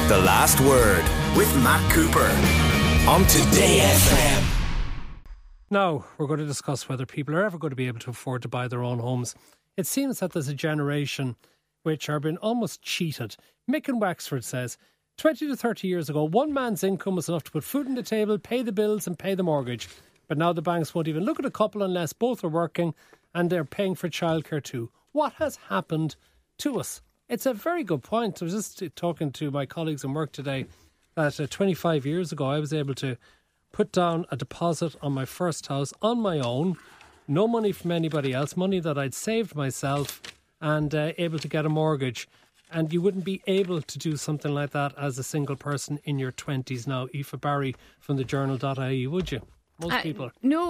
The Last Word with Matt Cooper on Today FM. Now, we're going to discuss whether people are ever going to be able to afford to buy their own homes. It seems that there's a generation which are being almost cheated. Mick in Wexford says, 20 to 30 years ago, one man's income was enough to put food on the table, pay the bills and pay the mortgage. But now the banks won't even look at a couple unless both are working and they're paying for childcare too. What has happened to us? It's a very good point. I was just talking to my colleagues in work today that 25 years ago I was able to put down a deposit on my first house on my own, no money from anybody else, money that I'd saved myself, and able to get a mortgage. And you wouldn't be able to do something like that as a single person in your 20s now. Aoife Barry from the journal.ie, would you? Most people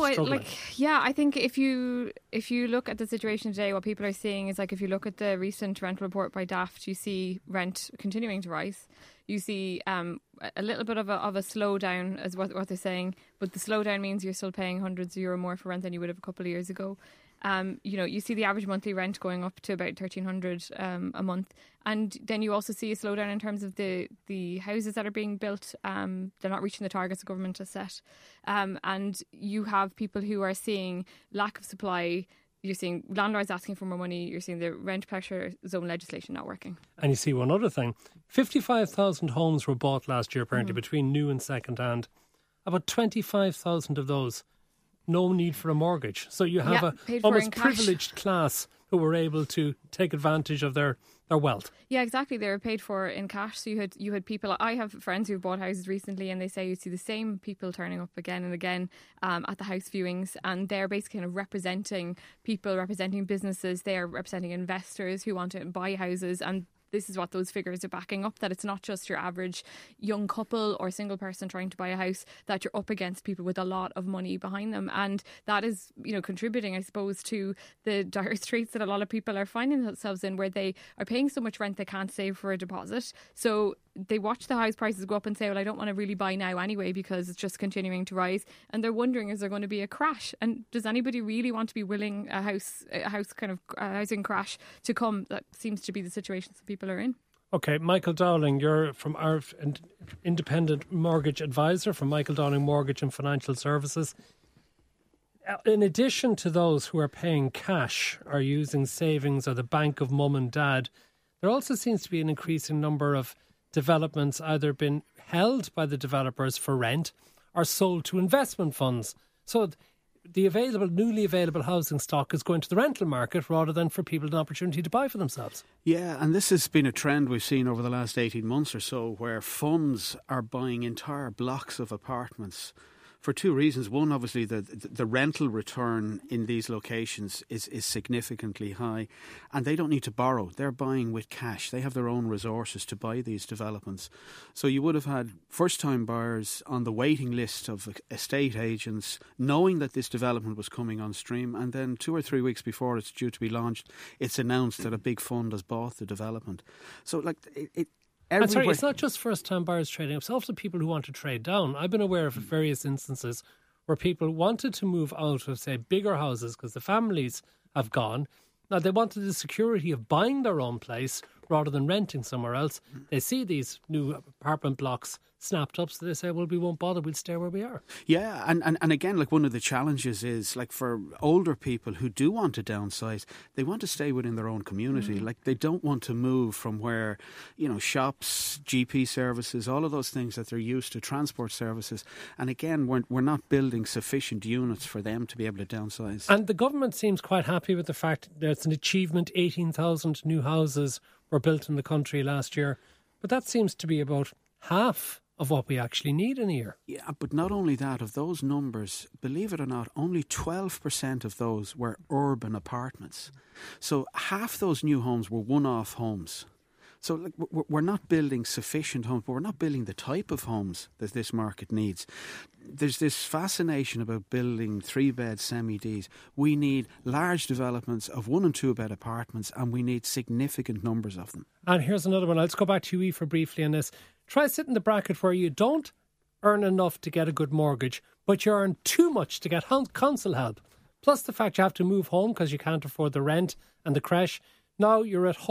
I think if you look at the situation today, what people are seeing is, like, if you look at the recent rent report by Daft, you see rent continuing to rise. You see a little bit of a slowdown, as what they're saying, but the slowdown means you're still paying hundreds of euro more for rent than you would have a couple of years ago. You see the average monthly rent going up to about 1,300 a month, and then you also see a slowdown in terms of the houses that are being built. They're not reaching the targets the government has set, and you have people who are seeing lack of supply. You're seeing landlords asking for more money. You're seeing the rent pressure zone legislation not working. And you see one other thing: 55,000 homes were bought last year, apparently, between new and second hand. About 25,000 of those, no need for a mortgage. So you have a almost privileged class who were able to take advantage of their wealth. Yeah, exactly. They were paid for in cash. So you had people. I have friends who've bought houses recently, and they say you see the same people turning up again and again at the house viewings, and they're basically kind of representing people, representing businesses. They are representing investors who want to buy houses, and this is what those figures are backing up, that it's not just your average young couple or single person trying to buy a house, that you're up against people with a lot of money behind them. And that is, contributing, I suppose, to the dire straits that a lot of people are finding themselves in, where they are paying so much rent they can't save for a deposit. So they watch the house prices go up and say, well, I don't want to really buy now anyway because it's just continuing to rise. And they're wondering, is there going to be a crash? And does anybody really want to be willing a housing crash to come? That seems to be the situation some people are in. Okay, Michael Dowling, you're from our independent mortgage advisor from Michael Dowling Mortgage and Financial Services. In addition to those who are paying cash or using savings or the bank of mum and dad, there also seems to be an increasing number of developments either been held by the developers for rent or sold to investment funds. So the newly available housing stock is going to the rental market rather than for people an opportunity to buy for themselves. Yeah, and this has been a trend we've seen over the last 18 months or so, where funds are buying entire blocks of apartments for two reasons. One, obviously, the rental return in these locations is significantly high, and they don't need to borrow. They're buying with cash. They have their own resources to buy these developments. So you would have had first-time buyers on the waiting list of estate agents, knowing that this development was coming on stream, and then 2 or 3 weeks before it's due to be launched, it's announced that a big fund has bought the development. So, I'm sorry, it's not just first-time buyers trading. It's also people who want to trade down. I've been aware of various instances where people wanted to move out of, say, bigger houses because the families have gone. Now, they wanted the security of buying their own place rather than renting somewhere else. They see these new apartment blocks snapped up, so they say, well, we won't bother, we'll stay where we are. Yeah, and again, one of the challenges is, for older people who do want to downsize, they want to stay within their own community. They don't want to move from where, shops, GP services, all of those things that they're used to, transport services. And again, we're not building sufficient units for them to be able to downsize. And the government seems quite happy with the fact that it's an achievement. 18,000 new houses were built in the country last year. But that seems to be about half of what we actually need in a year. Yeah, but not only that, of those numbers, believe it or not, only 12% of those were urban apartments. So half those new homes were one-off homes. So we're not building sufficient homes, but we're not building the type of homes that this market needs. There's this fascination about building 3-bed semi-Ds. We need large developments of 1 and 2-bed apartments, and we need significant numbers of them. And here's another one. Let's go back to you, Aoife, briefly on this. Try sit in the bracket where you don't earn enough to get a good mortgage, but you earn too much to get council help. Plus the fact you have to move home because you can't afford the rent and the creche. Now you're at home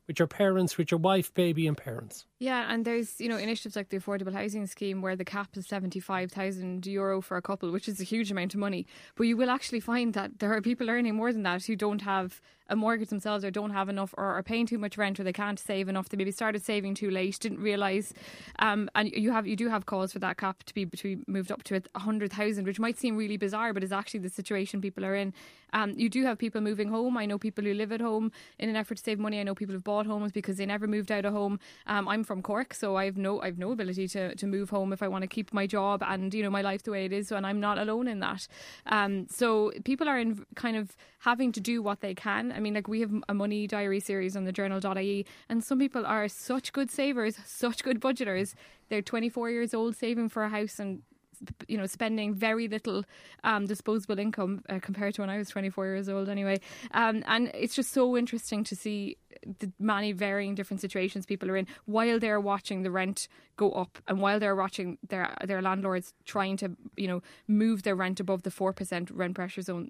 with your parents, with your wife, baby and parents. Yeah, and there's, initiatives like the Affordable Housing Scheme where the cap is €75,000 for a couple, which is a huge amount of money. But you will actually find that there are people earning more than that who don't have a mortgage themselves, or don't have enough, or are paying too much rent, or they can't save enough. They maybe started saving too late, didn't realise. And you do have calls for that cap to be moved up to 100,000, which might seem really bizarre, but is actually the situation people are in. You do have people moving home. I know people who live at home in an effort to save money. I know people who've bought homes because they never moved out of home. I'm from Cork, so I've no ability to move home if I want to keep my job and my life the way it is. So, and I'm not alone in that. So people are in kind of having to do what they can. I mean, like, we have a money diary series on the journal.ie, and some people are such good savers, such good budgeters. They're 24 years old, saving for a house, and spending very little disposable income compared to when I was 24 years old anyway. And it's just so interesting to see the many varying different situations people are in while they're watching the rent go up, and while they're watching their landlords trying to move their rent above the 4% rent pressure zone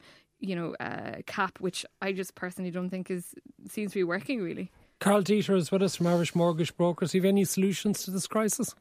cap, which I just personally don't think seems to be working really. Carl Dieter is with us from Irish Mortgage Brokers. Do you have any solutions to this crisis?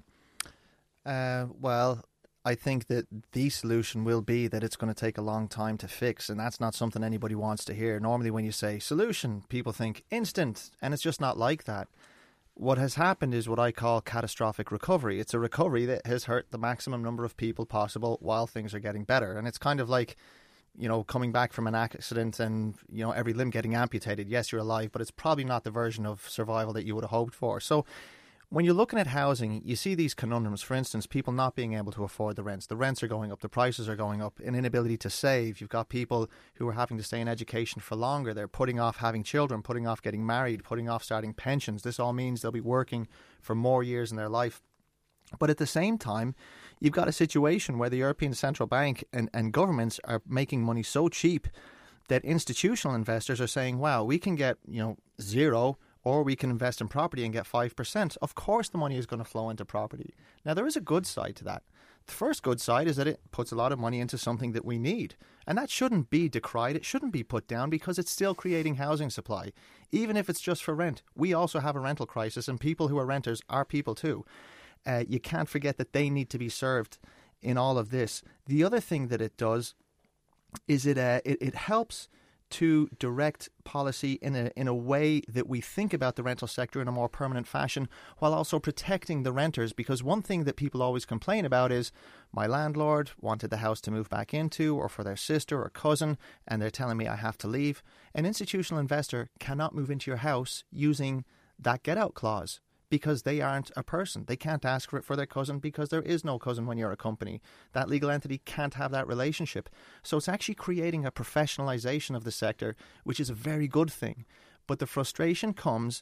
Well, I think that the solution will be that it's going to take a long time to fix, and that's not something anybody wants to hear. Normally when you say solution, people think instant, and it's just not like that. What has happened is what I call catastrophic recovery. It's a recovery that has hurt the maximum number of people possible while things are getting better. And it's kind of like, coming back from an accident and, every limb getting amputated. Yes, you're alive, but it's probably not the version of survival that you would have hoped for. So when you're looking at housing, you see these conundrums. For instance, people not being able to afford the rents. The rents are going up, the prices are going up, an inability to save. You've got people who are having to stay in education for longer. They're putting off having children, putting off getting married, putting off starting pensions. This all means they'll be working for more years in their life. But at the same time, you've got a situation where the European Central Bank and governments are making money so cheap that institutional investors are saying, wow, we can get, zero, or we can invest in property and get 5%. Of course the money is going to flow into property. Now, there is a good side to that. The first good side is that it puts a lot of money into something that we need. And that shouldn't be decried. It shouldn't be put down because it's still creating housing supply. Even if it's just for rent. We also have a rental crisis, and people who are renters are people too. You can't forget that they need to be served in all of this. The other thing that it does is it helps to direct policy in a way that we think about the rental sector in a more permanent fashion, while also protecting the renters. Because one thing that people always complain about is, my landlord wanted the house to move back into, or for their sister or cousin, and they're telling me I have to leave. An institutional investor cannot move into your house using that get out clause, because they aren't a person. They can't ask for it for their cousin because there is no cousin when you're a company. That legal entity can't have that relationship. So it's actually creating a professionalisation of the sector, which is a very good thing. But the frustration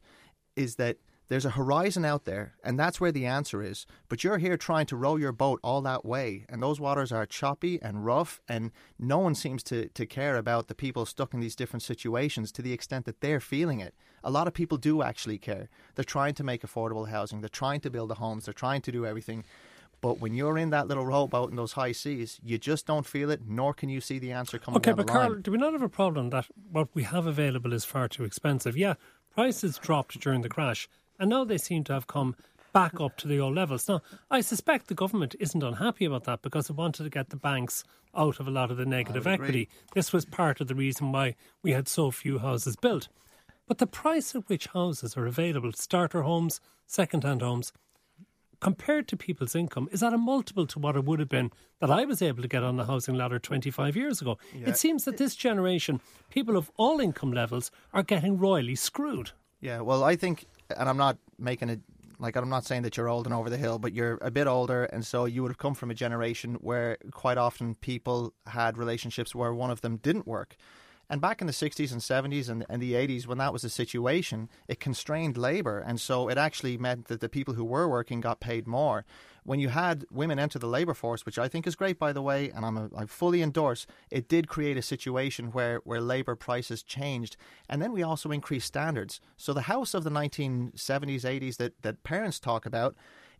is that there's a horizon out there, and that's where the answer is. But you're here trying to row your boat all that way, and those waters are choppy and rough, and no one seems to care about the people stuck in these different situations to the extent that they're feeling it. A lot of people do actually care. They're trying to make affordable housing. They're trying to build the homes. They're trying to do everything. But when you're in that little rowboat in those high seas, you just don't feel it, nor can you see the answer coming down the line. Okay, but Carl, do we not have a problem that what we have available is far too expensive? Yeah, prices dropped during the crash, and now they seem to have come back up to the old levels. Now, I suspect the government isn't unhappy about that because it wanted to get the banks out of a lot of the negative equity. This was part of the reason why we had so few houses built. But the price at which houses are available, starter homes, second-hand homes, compared to people's income, is at a multiple to what it would have been that I was able to get on the housing ladder 25 years ago. Yeah. It seems that this generation, people of all income levels, are getting royally screwed. Yeah, well, I think, and I'm not making it, like, I'm not saying that you're old and over the hill, but you're a bit older, and so you would have come from a generation where quite often people had relationships where one of them didn't work. And back in the 60s and 70s and the 80s, when that was the situation, it constrained labour. And so it actually meant that the people who were working got paid more. When you had women enter the labour force, which I think is great, by the way, and I fully endorse, it did create a situation where labour prices changed. And then we also increased standards. So the house of the 1970s, 80s that parents talk about,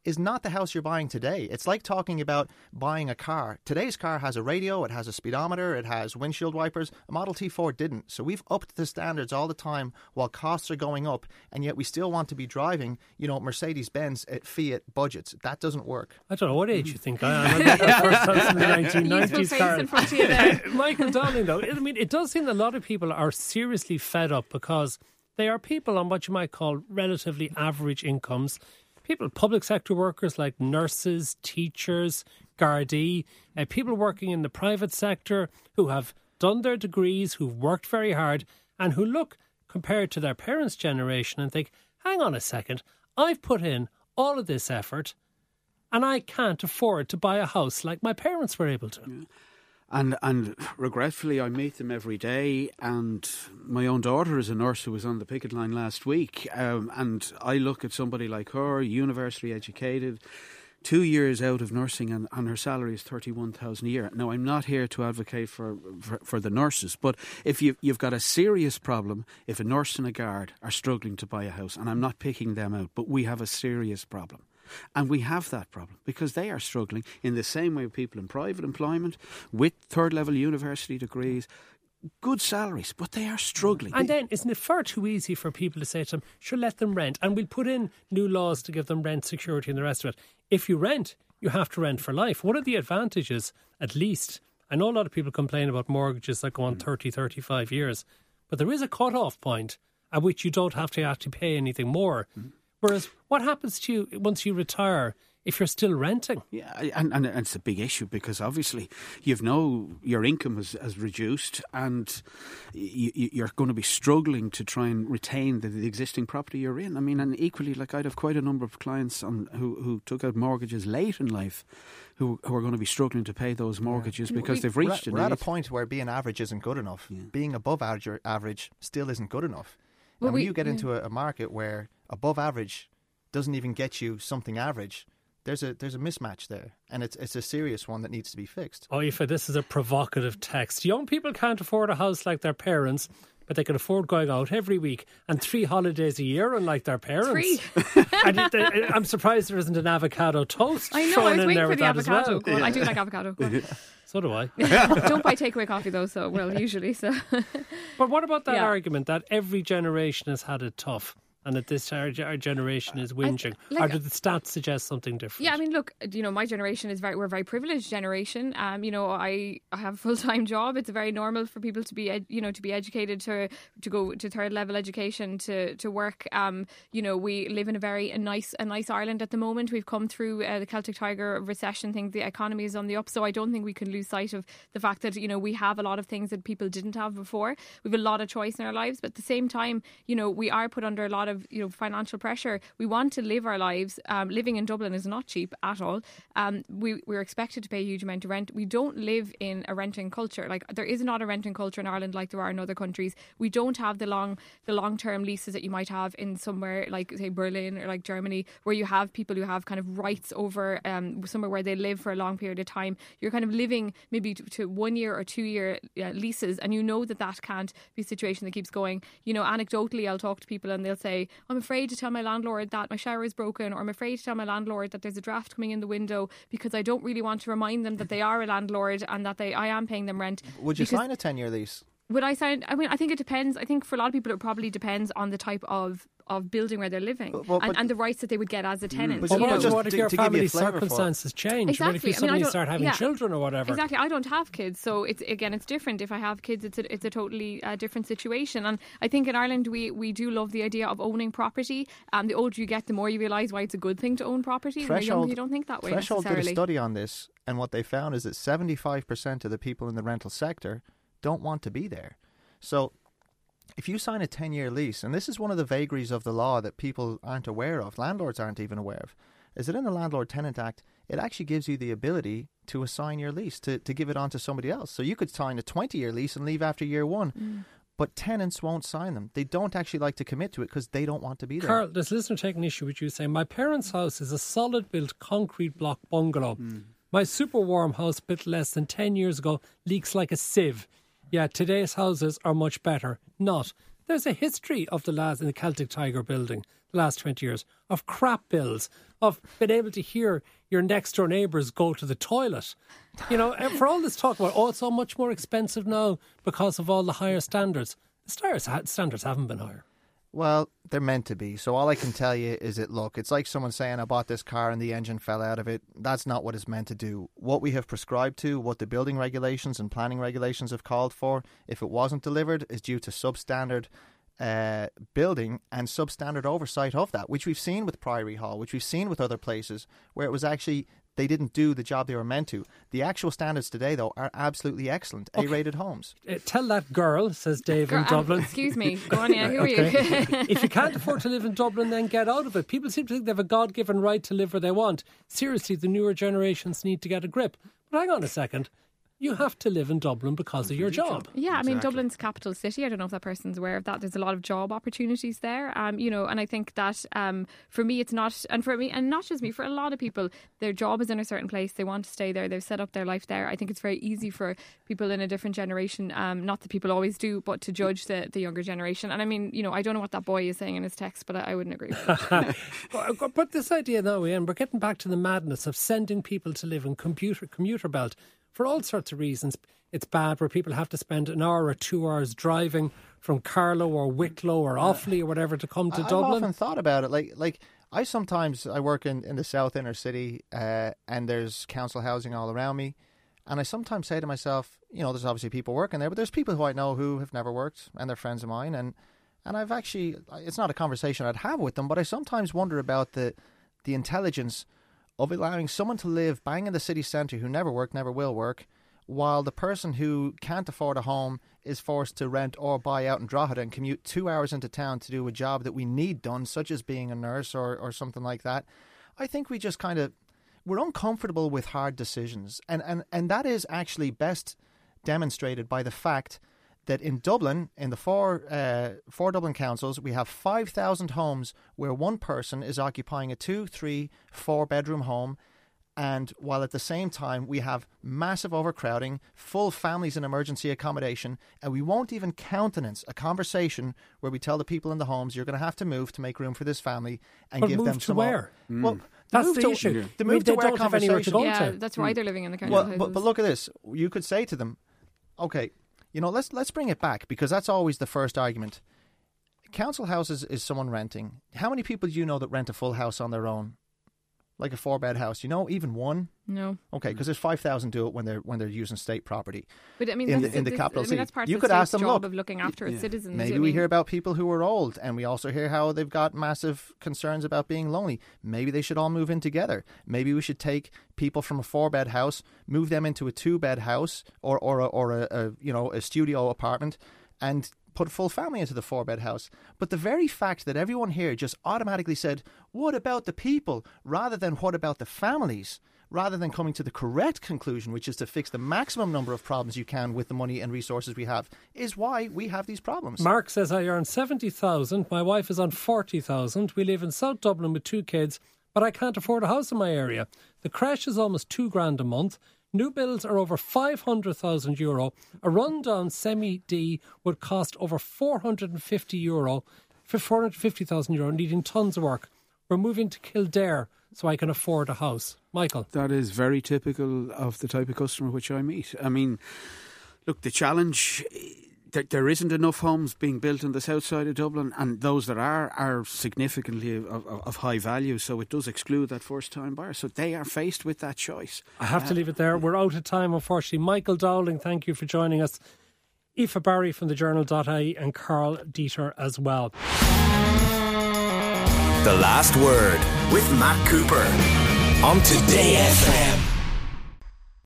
is not the house you're buying today. It's like talking about buying a car. Today's car has a radio, it has a speedometer, it has windshield wipers. A Model T Ford didn't. So we've upped the standards all the time while costs are going up, and yet we still want to be driving, Mercedes-Benz at Fiat budgets. That doesn't work. I don't know what age you think I am. I the first house in the 1990s car. In front of you there. Michael Dowling, though, I mean, it does seem that a lot of people are seriously fed up because they are people on what you might call relatively average incomes. People, public sector workers like nurses, teachers, Gardaí, people working in the private sector who have done their degrees, who've worked very hard, and who look, compared to their parents' generation, and think, hang on a second, I've put in all of this effort and I can't afford to buy a house like my parents were able to. Yeah. And regretfully, I meet them every day. And my own daughter is a nurse who was on the picket line last week. And I look at somebody like her, university educated, 2 years out of nursing, and her salary is $31,000 a year. Now, I'm not here to advocate for the nurses, but if you've got a serious problem, if a nurse and a guard are struggling to buy a house, and I'm not picking them out, but we have a serious problem. And we have that problem because they are struggling in the same way people in private employment with third-level university degrees, good salaries, but they are struggling. And then, isn't it far too easy for people to say to them, sure, let them rent, and we'll put in new laws to give them rent security and the rest of it. If you rent, you have to rent for life. One of the advantages, at least, I know a lot of people complain about mortgages that go on 30, 35 years, but there is a cut-off point at which you don't have to actually pay anything more. Whereas, what happens to you once you retire if you're still renting? Yeah, and it's a big issue because obviously your income has reduced, and you're going to be struggling to try and retain the existing property you're in. I mean, and equally, like I'd have quite a number of clients who took out mortgages late in life who are going to be struggling to pay those mortgages because they've reached we're at a point where being average isn't good enough. Yeah. Being above average still isn't good enough. Well, and when you get into a market where above average doesn't even get you something average, there's a mismatch there, and it's a serious one that needs to be fixed. Oh, Aoife, this is a provocative text. Young people can't afford a house like their parents, but they can afford going out every week and 3 holidays a year, unlike their parents. 3. I'm surprised there isn't an avocado toast. I know, thrown I was in waiting there for with the that as avocado. well. I do like avocado. So do I. Don't buy takeaway coffee though, usually. So. But what about that argument that every generation has had it tough? And that our generation is whinging. Or do the stats suggest something different? Yeah, I mean, look, my generation we're a very privileged generation. I have a full-time job. It's very normal for people to be, to be educated, to go to third-level education, to work. We live in a nice Ireland at the moment. We've come through the Celtic Tiger recession thing. The economy is on the up, so I don't think we can lose sight of the fact that, we have a lot of things that people didn't have before. We have a lot of choice in our lives, but at the same time, we are put under a lot of financial pressure. We want to live our lives. Living in Dublin is not cheap at all. We're expected to pay a huge amount of rent. We don't live in a renting culture. Like, there is not a renting culture in Ireland like there are in other countries. We don't have the long-term leases that you might have in somewhere like, say, Berlin or like Germany, where you have people who have kind of rights over somewhere where they live for a long period of time. You're kind of living maybe to 1 year or 2 year leases, and that can't be a situation that keeps going. Anecdotally, I'll talk to people and they'll say, I'm afraid to tell my landlord that my shower is broken, or I'm afraid to tell my landlord that there's a draft coming in the window, because I don't really want to remind them that they are a landlord and that I am paying them rent. Would you sign a 10-year lease? Would I sign? I mean, I think it depends. I think for a lot of people, it probably depends on the type of building where they're living and the rights that they would get as a tenant. But what if your family circumstances change? Exactly. What if you suddenly start having children or whatever? Exactly. I don't have kids, so it's different. If I have kids, it's a totally different situation. And I think in Ireland we do love the idea of owning property. The older you get, the more you realise why it's a good thing to own property. When you're young, you don't think that way. Threshold did a study on this, and what they found is that 75% of the people in the rental sector don't want to be there. So if you sign a 10-year lease, and this is one of the vagaries of the law that people aren't aware of, landlords aren't even aware of, is that in the Landlord-Tenant Act, it actually gives you the ability to assign your lease, to give it on to somebody else. So you could sign a 20-year lease and leave after year one. But tenants won't sign them. They don't actually like to commit to it because they don't want to be there. Carl, this listener taking issue with you saying, my parents' house is a solid-built concrete block bungalow. My super warm house built less than 10 years ago leaks like a sieve. Yeah, today's houses are much better. Not. There's a history of the lads in the Celtic Tiger building the last 20 years of crap bills, of being able to hear your next door neighbours go to the toilet. You know, for all this talk about, it's so much more expensive now because of all the higher standards. The standards haven't been higher. Well, they're meant to be. So all I can tell you is look, it's like someone saying, I bought this car and the engine fell out of it. That's not what it's meant to do. What we have prescribed to, what the building regulations and planning regulations have called for, if it wasn't delivered, is due to substandard building and substandard oversight of that, which we've seen with Priory Hall, which we've seen with other places where it was actually they didn't do the job they were meant to. The actual standards today, though, are absolutely excellent. Okay. A-rated homes. Tell that girl, says Dave in Dublin. Excuse me. Go on, yeah, who are you? If you can't afford to live in Dublin, then get out of it. People seem to think they have a God-given right to live where they want. Seriously, the newer generations need to get a grip. But hang on a second. You have to live in Dublin because of your job. Yeah, I mean, Dublin's capital city. I don't know if that person's aware of that. There's a lot of job opportunities there, you know, and I think that for me, it's not, and for me, and not just me, for a lot of people, their job is in a certain place. They want to stay there. They've set up their life there. I think it's very easy for people in a different generation, not that people always do, but to judge the younger generation. And I mean, you know, I don't know what that boy is saying in his text, but I wouldn't agree with that. But this idea now, Ian, we're getting back to the madness of sending people to live in commuter belt. For all sorts of reasons, it's bad where people have to spend an hour or 2 hours driving from Carlow or Wicklow or Offaly or whatever to come to Dublin. I've often thought about it. Like I work in the south inner city and there's council housing all around me. And I sometimes say to myself, you know, there's obviously people working there, but there's people who I know who have never worked and they're friends of mine. And I've actually, it's not a conversation I'd have with them, but I sometimes wonder about the intelligence of allowing someone to live bang in the city centre who never worked, never will work, while the person who can't afford a home is forced to rent or buy out in Drogheda and commute 2 hours into town to do a job that we need done, such as being a nurse or something like that. I think we just we're uncomfortable with hard decisions. And that is actually best demonstrated by the fact that in Dublin, in the four Dublin councils, we have 5,000 homes where one person is occupying a 2, 3, 4 bedroom home. And while at the same time we have massive overcrowding, full families in emergency accommodation, and we won't even countenance a conversation where we tell the people in the homes, you're going to have to move to make room for this family and give them some... But move to where? Well, that's the issue. The move to where conversation... Yeah, that's why they're living in the council houses. But look at this. You could say to them, okay, you know, let's bring it back, because that's always the first argument. Council houses is someone renting. How many people do you know that rent a full house on their own? Like a 4-bed house, you know, even one? No. Okay, because there's 5,000 do it when they're using state property. But I mean, in the capital city, that's part you of could the ask them, job look, of looking after its citizens. Maybe we hear about people who are old, and we also hear how they've got massive concerns about being lonely. Maybe they should all move in together. Maybe we should take people from a 4-bed house, move them into a 2-bed house or a studio apartment, and put a full family into the 4-bed house. But the very fact that everyone here just automatically said, what about the people, rather than what about the families, rather than coming to the correct conclusion, which is to fix the maximum number of problems you can with the money and resources we have, is why we have these problems. Mark says, I earn 70,000. My wife is on 40,000. We live in South Dublin with 2 kids, but I can't afford a house in my area. The creche is almost $2,000 a month. New builds are over €500,000. A rundown semi-D would cost over €450,000, needing tons of work. We're moving to Kildare so I can afford a house. Michael. That is very typical of the type of customer which I meet. I mean, look, the challenge... There isn't enough homes being built on the south side of Dublin, and those that are significantly of high value, so it does exclude that first-time buyer. So they are faced with that choice. I have to leave it there. We're out of time, unfortunately. Michael Dowling, thank you for joining us. Aoife Barry from the Journal.ie and Carl Dieter as well. The Last Word with Matt Cooper on Today FM.